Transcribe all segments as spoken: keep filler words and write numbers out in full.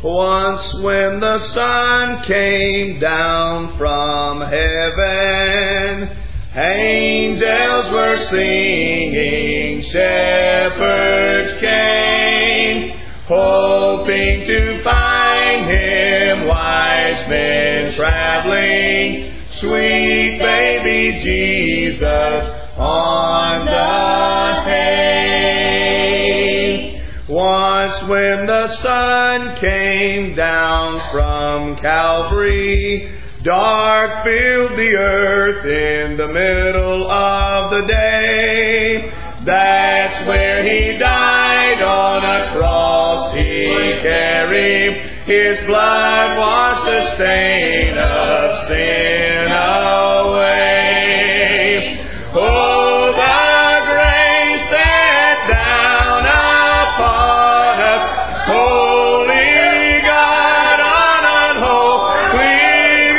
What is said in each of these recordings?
Once when the sun came down from heaven, angels were singing, shepherds came, hoping to find Him, wise men traveling, sweet baby Jesus on the hay. Once when the sun came down from Calvary, dark filled the earth in the middle of the day. That's where He died on a cross He carried. His blood washed the stain of sin away. Oh, the grace that down upon us, holy God on unholy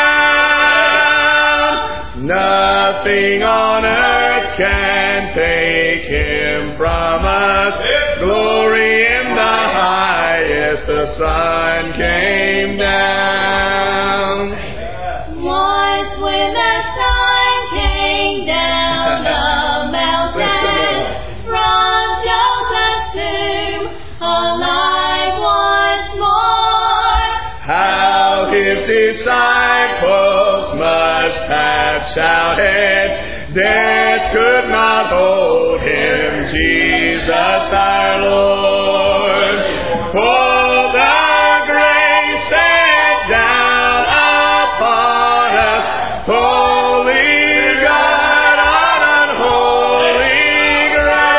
ground. Nothing on earth can take Him from us. Glory in the highest, the sun came down. Once when the sun came down the mountain from Joseph's tomb, alive once more, How His disciples must have shouted, death could not hold Him, Jesus our Lord. Oh, the grace sent down upon us, holy God on unholy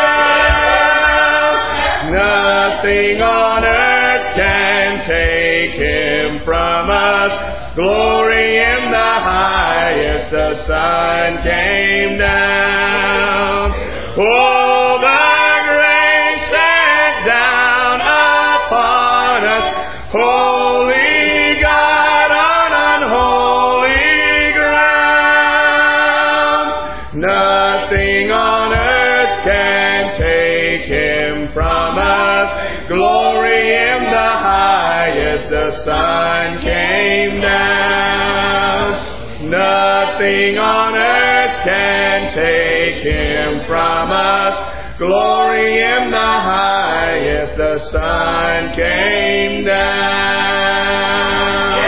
ground. Nothing on earth can take Him from us. Glory in the highest, the sun came down. Oh, the grace sent down upon us, holy God on unholy ground. Nothing on earth can take Him from us. Glory in the highest, the sun came down. Nothing on earth can take Him from us. Glory in the highest, the sun came down.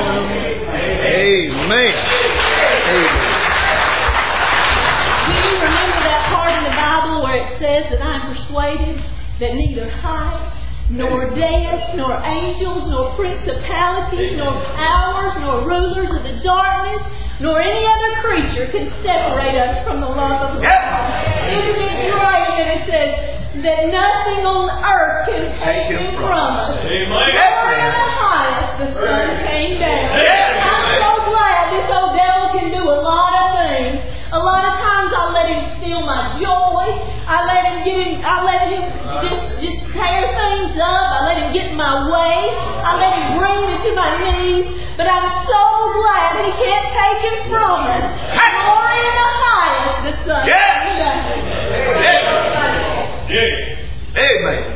Amen. Amen. Do you remember that part in the Bible where it says that I'm persuaded that neither height, nor depth, nor angels, nor principalities, nor powers, nor rulers of the darkness, nor any other creature can separate us from the love of God? Isn't it great? And it says that nothing on earth can take Him from us. Amen. Glory in the highest, the sun came down. I'm so glad this old devil can do a lot of things. A lot of times I let him steal my joy. I let him get him. I let him just just tear things up. I let him get in my way. I let him bring me to my knees. But I'm so glad he can't take him from us. Glory in the highest, the sun. Yes. Amen. Amen.